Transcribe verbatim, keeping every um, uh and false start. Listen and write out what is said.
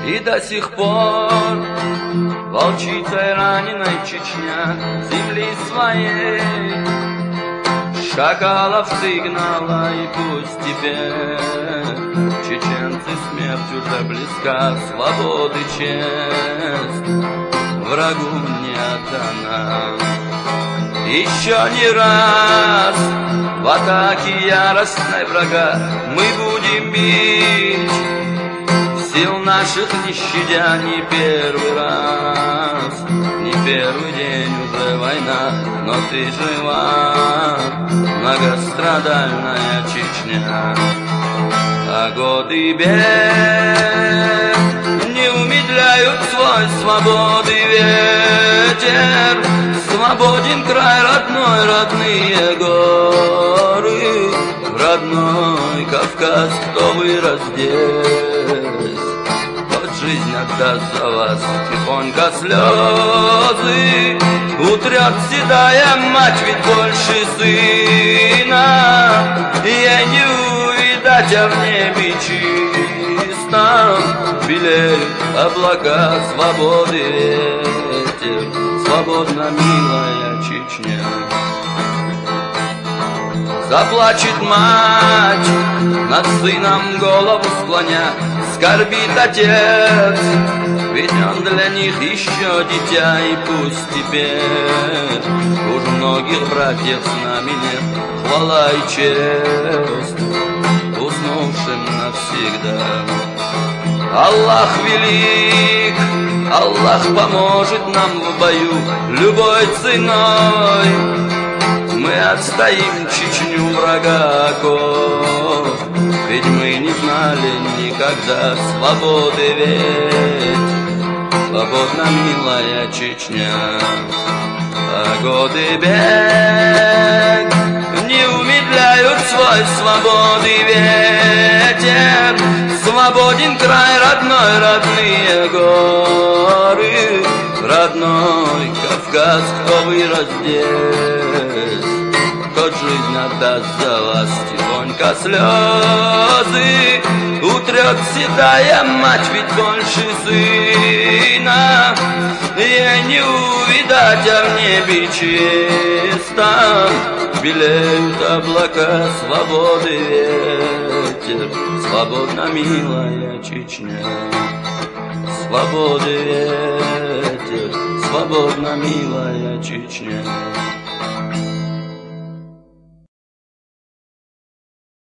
И до сих пор волчицей раненой Чечня земли своей шакалов сигнала, и пусть теперь чеченцы смерть уже близка, свободы честь врагу не отдана. Еще не раз в атаке яростной врага мы будем бить, сил наших не щадя, не первый раз, не первый день уже война, но ты жива, многострадальная Чечня. А годы бед не умедляют свой свободы ветер, свободен край родной, родные горы, родной Кавказ, кто вырос здесь, тот жизнь отдаст за вас. Тихонько слезы утрет седая мать, ведь больше сына ей не увидать, а в небе чистом белеют облака, свободы ветер, свободна милая Чечня. Заплачет мать, над сыном голову склоня, скорбит отец, ведь он для них еще дитя. И пусть теперь уж многих братьев с нами нет, хвала и честь уснувшим навсегда. Аллах велик, Аллах поможет нам в бою любой ценой. Мы отстоим Чечню врага оков, ведь мы не знали никогда свободы, ведь свободна милая Чечня. А годы бед не умедляют свой свободы ветер, свободен край родной, родные горы, родной Кавказ, кто вырос здесь, тот жизнь отдаст за вас. Тихонько слезы утрет седая мать, ведь больше сына ей не увидать, а в небе чистом белеют облака, свободы ветер, свободна милая Чечня. Свободы ветер, свободна милая Чечня.